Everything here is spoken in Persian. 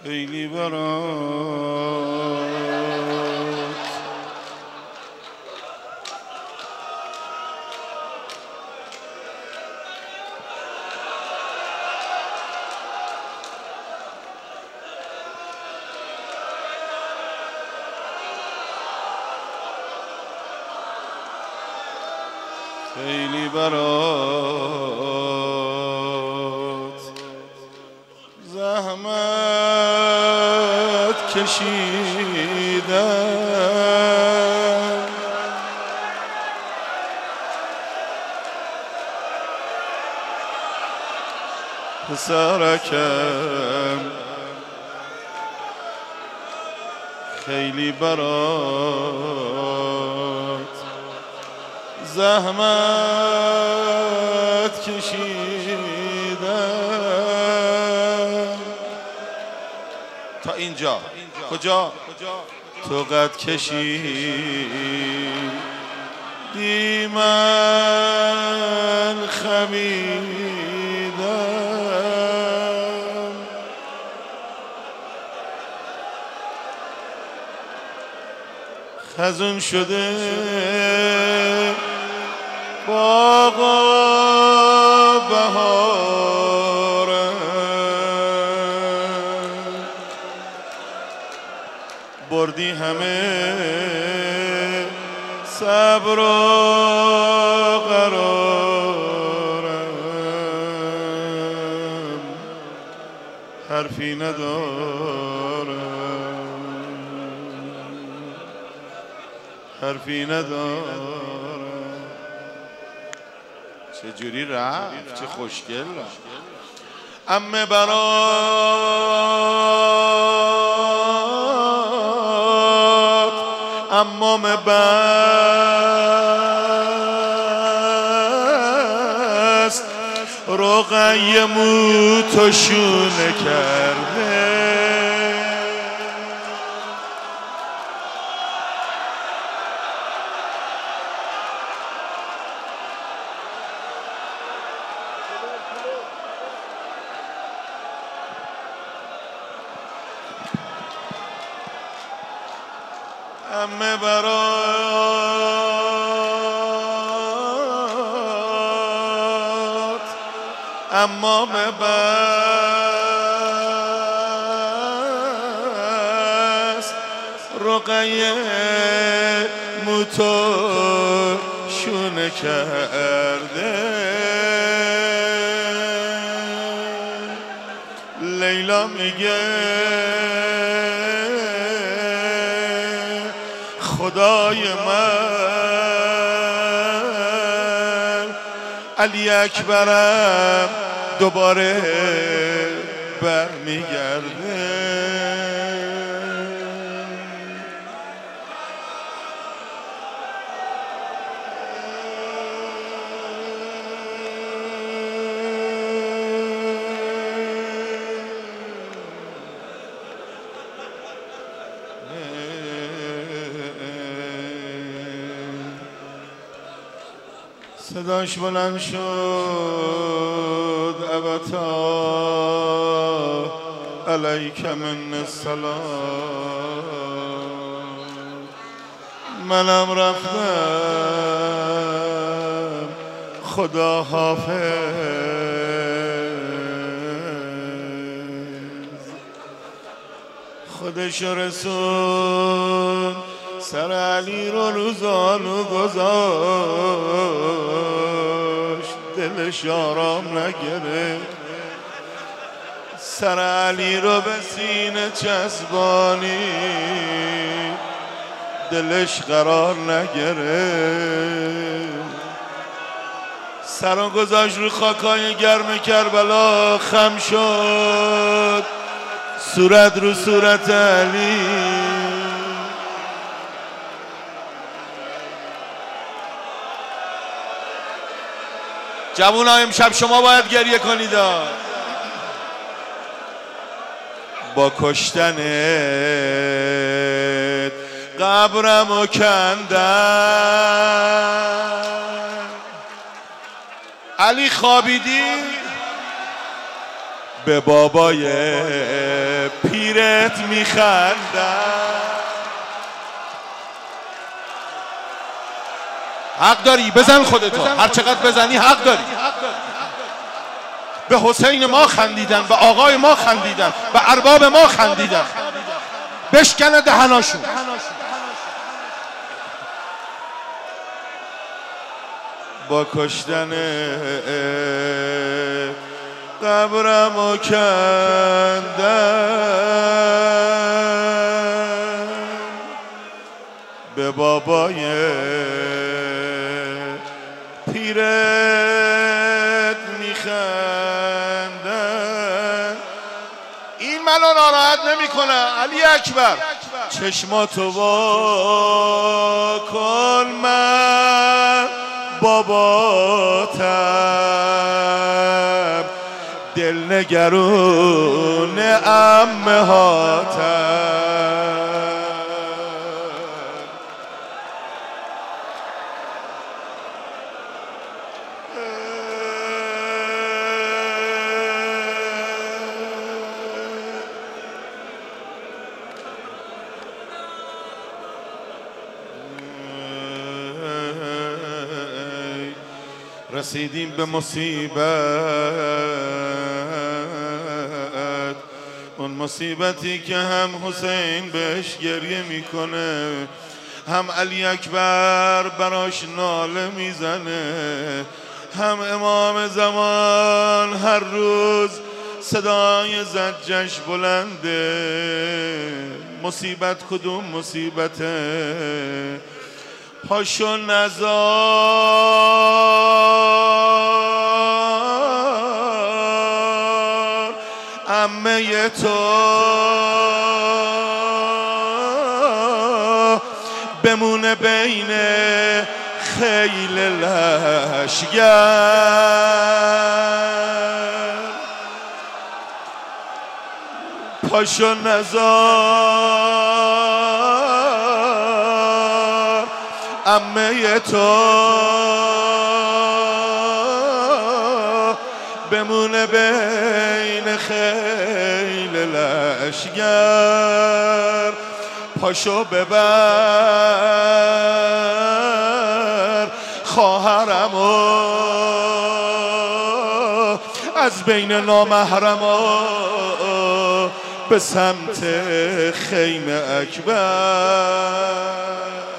خیلی برات خیلی برات زحمت کشیدم پسرکم خیلی برات زحمت کشیدم تا اینجا. کجا؟ تو قد کشیدی من خمیدم خزون شده باغا بهارم بردی همه صبر و قرارم حرفی ندارم چجوری رفت؟ چه خوشگل رفت. عمه برات عمام بست رقیه موتو شونه کرده عمه برات عمام بست رقیه موتو شونه کرده لیلا میگه خدای من علی اکبرم دوباره برمیگرده صداش بلند شد ابتا علیک من السلام منم رفتم خدا حافظ خودش رسون سر علی رو زانو گذاشت دلش آرام نگرفت سر علی رو به سینه چسبانی دلش قرار نگرفت سر گذاشت رو خاکای گرم کربلا خم شد صورت رو صورت علی جوونا امشب شما باید گریه کنید با کشتنت قبرمو کندن علی خوابیدی به بابای پیرت میخندم. حق داری بزن خودتو، هر چقدر بزنی حق داری. به حسین ما خندیدن، به آقای ما خندیدن، به ارباب ما خندیدن. بشکنه دهناشون. با کشتن قبرمو کندن، به بابای پیرت میخندن. این منو ناراحت نمیکنه علی اکبر. چشماتو وا کن من باباتم، دلنگرون عمهاتم. رسیدیم به مصیبت، اون مصیبتی که هم حسین بهش گریه میکنه، هم علی اکبر براش ناله میزنه، هم امام زمان هر روز صدای زجش بلنده. مصیبت کدوم مصیبته؟ پاشو نزار عمه تو بمونه بین خیل لشگر. پاشو نزار عمه تو بمونه بین خیل لشگر. پاشو ببر خواهرمو از بین نامحرما به سمت خیمه اکبر.